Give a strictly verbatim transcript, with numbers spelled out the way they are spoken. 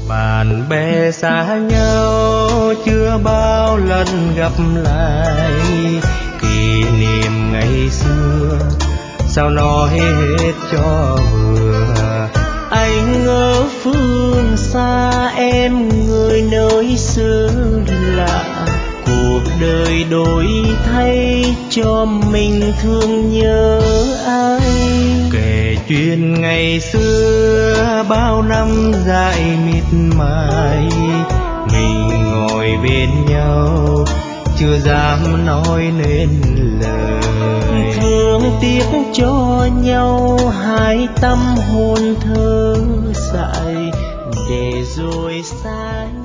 Bạn bè xa nhau chưa bao lần gặp lại, kỷ niệm ngày xưa sao nói hết cho vừa. Anh ở phương xa, em người nơi xứ lạ, cuộc đời đổi thay cho mình thương nhớ ai. Kể chuyện ngày xưa bao năm dài miệt mài, mình ngồi bên nhau chưa dám nói nên lời. Thương tiếc cho nhau hai tâm hồn thơ dại, để rồi xa